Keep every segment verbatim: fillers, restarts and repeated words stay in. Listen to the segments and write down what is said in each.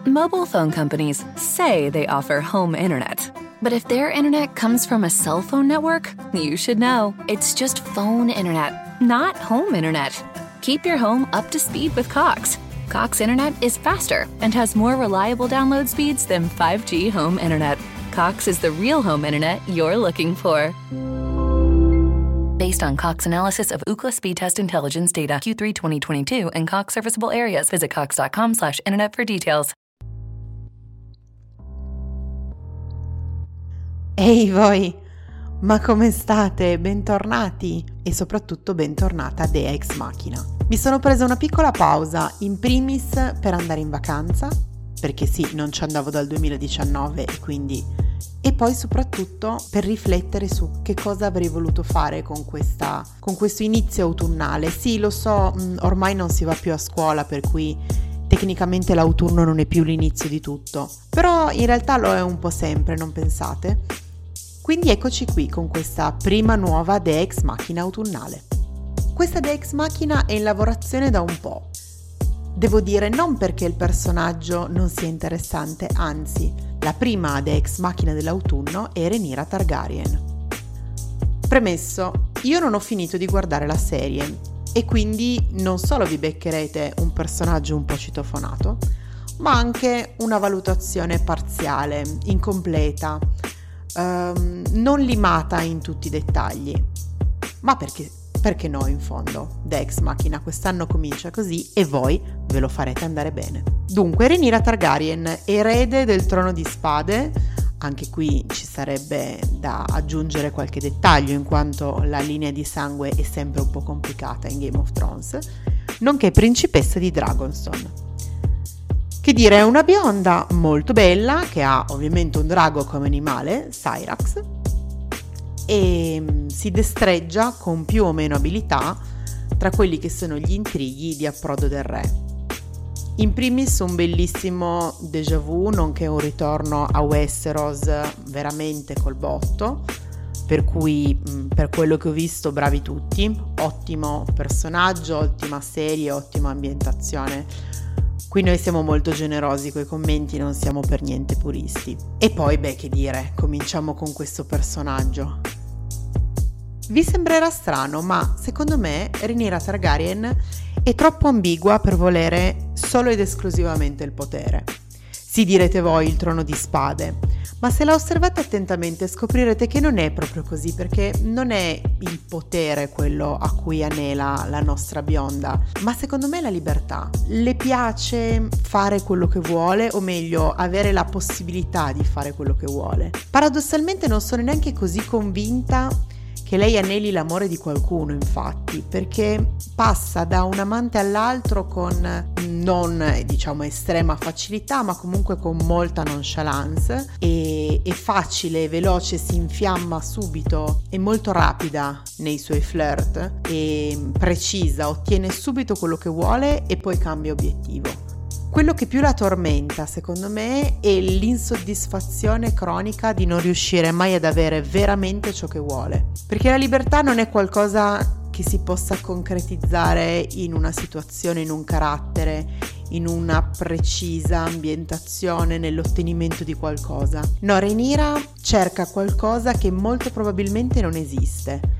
Mobile phone companies say they offer home internet. But if their internet comes from a cell phone network, you should know. It's just phone internet, not home internet. Keep your home up to speed with Cox. Cox Internet is faster and has more reliable download speeds than five G home internet. Cox is the real home internet you're looking for. Based on Cox analysis of Ookla speed test intelligence data Q three twenty twenty-two and Cox serviceable areas, visit cox.com slash internet for details. Ehi voi, ma come state? Bentornati e soprattutto bentornata a Dea Ex Machina. Mi sono presa una piccola pausa, in primis per andare in vacanza, perché sì, non ci andavo dal duemiladiciannove e quindi... e poi soprattutto per riflettere su che cosa avrei voluto fare con questa con questo inizio autunnale. Sì, lo so, ormai non si va più a scuola, per cui tecnicamente l'autunno non è più l'inizio di tutto, però in realtà lo è un po' sempre, non pensate? Quindi eccoci qui con questa prima nuova Dea Ex Machina autunnale. Questa Dea Ex Machina è in lavorazione da un po'. Devo dire, non perché il personaggio non sia interessante, anzi, la prima Dea Ex Machina dell'autunno è Rhaenyra Targaryen. Premesso, io non ho finito di guardare la serie e quindi non solo vi beccherete un personaggio un po' citofonato, ma anche una valutazione parziale, incompleta, ehm, non limata in tutti i dettagli. Ma perché, perché no, in fondo? Dea Ex Machina quest'anno comincia così e voi ve lo farete andare bene. Dunque, Rhaenyra Targaryen, erede del Trono di Spade. Anche qui ci sarebbe da aggiungere qualche dettaglio, in quanto la linea di sangue è sempre un po' complicata in Game of Thrones, nonché principessa di Dragonstone. Che dire, è una bionda molto bella, che ha ovviamente un drago come animale, Syrax, e si destreggia con più o meno abilità tra quelli che sono gli intrighi di approdo del re. In primis un bellissimo déjà vu, nonché un ritorno a Westeros veramente col botto, per cui per quello che ho visto bravi tutti, ottimo personaggio, ottima serie, ottima ambientazione. Qui noi siamo molto generosi coi commenti, non siamo per niente puristi. E poi, beh, che dire, cominciamo con questo personaggio. Vi sembrerà strano, ma secondo me Rhaenyra Targaryen è troppo ambigua per volere solo ed esclusivamente il potere. Sì, direte voi, il Trono di Spade, ma se la osservate attentamente scoprirete che non è proprio così, perché non è il potere quello a cui anela la nostra bionda, ma secondo me la libertà. Le piace fare quello che vuole, o meglio, avere la possibilità di fare quello che vuole. Paradossalmente non sono neanche così convinta che lei aneli l'amore di qualcuno, infatti, perché passa da un amante all'altro con non, diciamo, estrema facilità, ma comunque con molta nonchalance, e è facile, veloce, si infiamma subito, è molto rapida nei suoi flirt, è precisa, ottiene subito quello che vuole e poi cambia obiettivo. Quello che più la tormenta, secondo me, è l'insoddisfazione cronica di non riuscire mai ad avere veramente ciò che vuole. Perché la libertà non è qualcosa che si possa concretizzare in una situazione, in un carattere, in una precisa ambientazione, nell'ottenimento di qualcosa. No, Rhaenyra cerca qualcosa che molto probabilmente non esiste.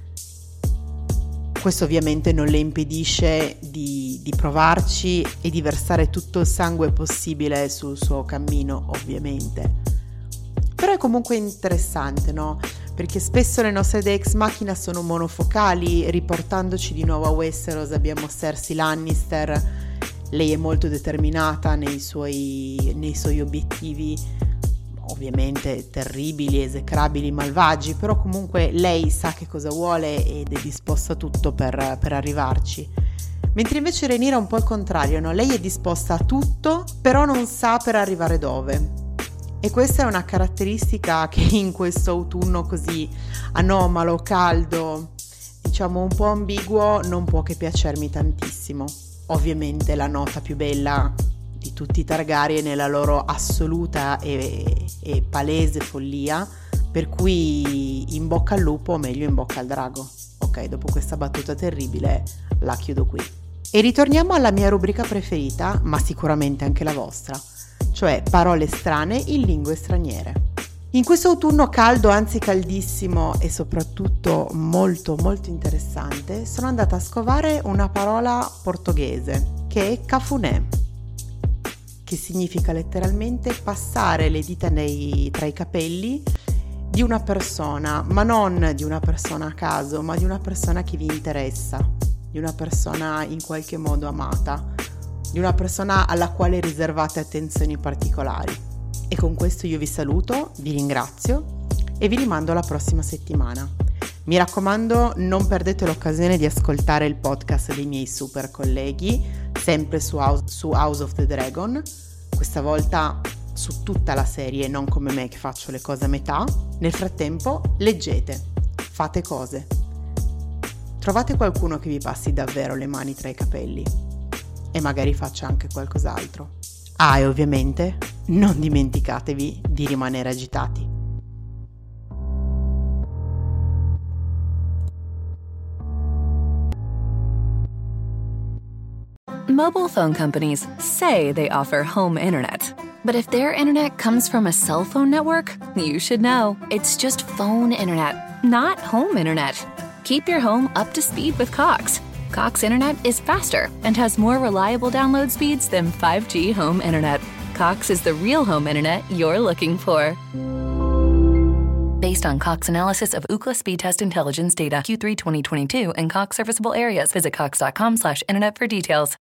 Questo ovviamente non le impedisce di, di provarci e di versare tutto il sangue possibile sul suo cammino, ovviamente. Però è comunque interessante, no? Perché spesso le nostre Dea Ex Machina sono monofocali, riportandoci di nuovo a Westeros abbiamo Cersei Lannister. Lei è molto determinata nei suoi, nei suoi obiettivi, ovviamente terribili, esecrabili, malvagi, però comunque lei sa che cosa vuole ed è disposta a tutto per, per arrivarci. Mentre invece Rhaenyra è un po' il contrario, no? Lei è disposta a tutto, però non sa per arrivare dove. E questa è una caratteristica che in questo autunno così anomalo, caldo, diciamo un po' ambiguo, non può che piacermi tantissimo. Ovviamente la nota più bella di tutti i Targaryen è la loro assoluta e, e palese follia, per cui in bocca al lupo, o meglio in bocca al drago. Ok, dopo questa battuta terribile la chiudo qui. E ritorniamo alla mia rubrica preferita, ma sicuramente anche la vostra, cioè parole strane in lingue straniere. In questo autunno caldo, anzi caldissimo e soprattutto molto molto interessante, sono andata a scovare una parola portoghese che è cafuné, che significa letteralmente passare le dita nei, tra i capelli di una persona, ma non di una persona a caso, ma di una persona che vi interessa, di una persona in qualche modo amata, di una persona alla quale riservate attenzioni particolari. E con questo io vi saluto, vi ringrazio e vi rimando alla prossima settimana. Mi raccomando, non perdete l'occasione di ascoltare il podcast dei miei super colleghi, sempre su House, su House of the Dragon, questa volta su tutta la serie, non come me che faccio le cose a metà. Nel frattempo, leggete, fate cose. Trovate qualcuno che vi passi davvero le mani tra i capelli e magari faccia anche qualcos'altro. Ah, e ovviamente non dimenticatevi di rimanere agitati. Mobile phone companies say they offer home internet. But if their internet comes from a cell phone network, you should know. It's just phone internet, not home internet. Keep your home up to speed with Cox. Cox Internet is faster and has more reliable download speeds than five G home internet. Cox is the real home internet you're looking for. Based on Cox analysis of Ookla speed test intelligence data Q three twenty twenty-two and Cox serviceable areas, visit cox dot com slash internet for details.